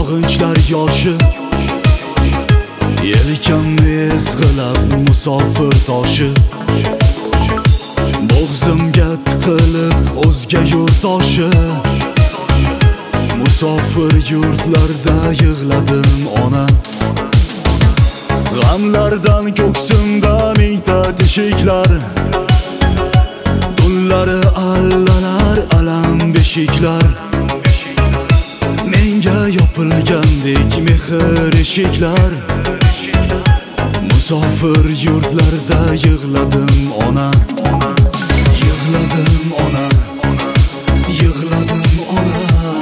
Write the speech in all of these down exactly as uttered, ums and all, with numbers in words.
sog'inchlar yoshi yelkamni ezg'ilab musofir toshi bo'g'zimga tiqilib o'zga yurtdoshi musofir yurtlarda yig'ladim ona g'amlardan ko'ksimda mingta teshiklar tunlari allalar alam beshiklar menga yopilgandek mehr eshiklar musofir yurtlarda yig'ladim ona yig'ladim ona yig'ladim ona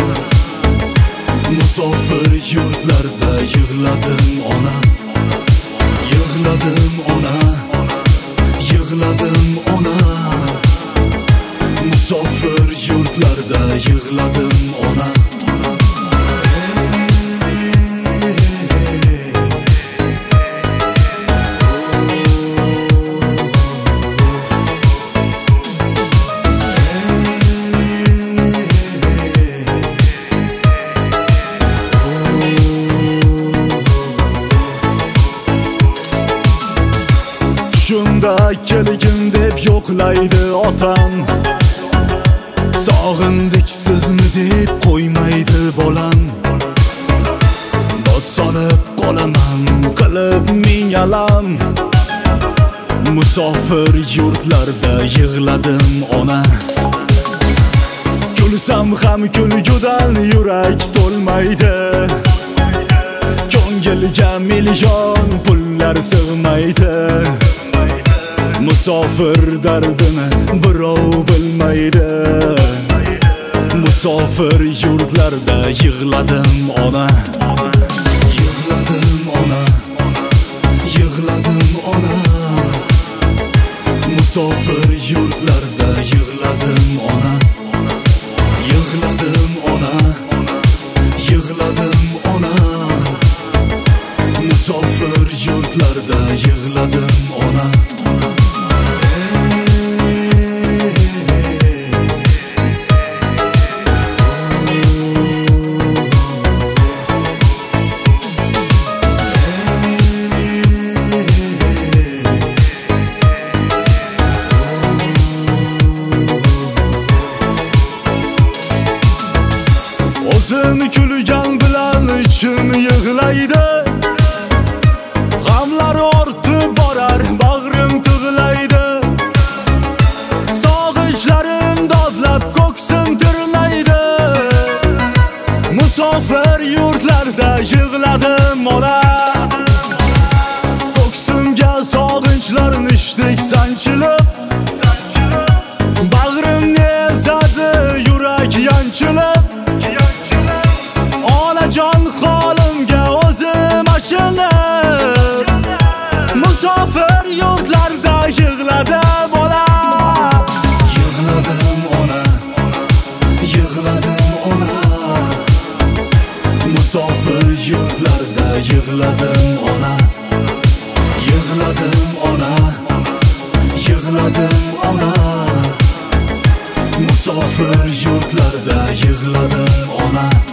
musofir yurtlarda yig'ladim ona yig'ladim ona yig'ladim ona musofir yurtlarda yig'ladim ona Shunda kelgin deb yo'qlaydi otam sog'indik sizni deb qo'ymaydi bolam dod solib qolaman qilib ming alam musofir yurtlarda yig'ladim ona kulsam ham kulgudan yurak to'lmaydi ko'ngilga million pullar sig'maydi musofir dardini birov bilmaydi musofir yurtlarda yig'ladim ona yig'ladim ona yig'ladim ona musofir yurtlarda yig'ladim ona yig'ladim ona yig'ladim ona musofir yurtlarda yig'ladim ona O'zin kulgan bilan ichim yig'laydi g'amlar ortib borar bag'rim tig'laydi sog'inchlarim dodlab ko'ksim tirlaydi musofir yurtlarda yig'ladim ona ko'ksimga sog'inchlar nishdek sanchilib bag'rimni ezadi yurak yanchilib jon holimga o'zim achinib musofir yurtlarda yig'ladim ona yig'ladim ona yig'ladim ona musofir yurtlarda yig'ladim ona yig'ladim ona yig'ladim ona musofir yurtlarda yig'ladim ona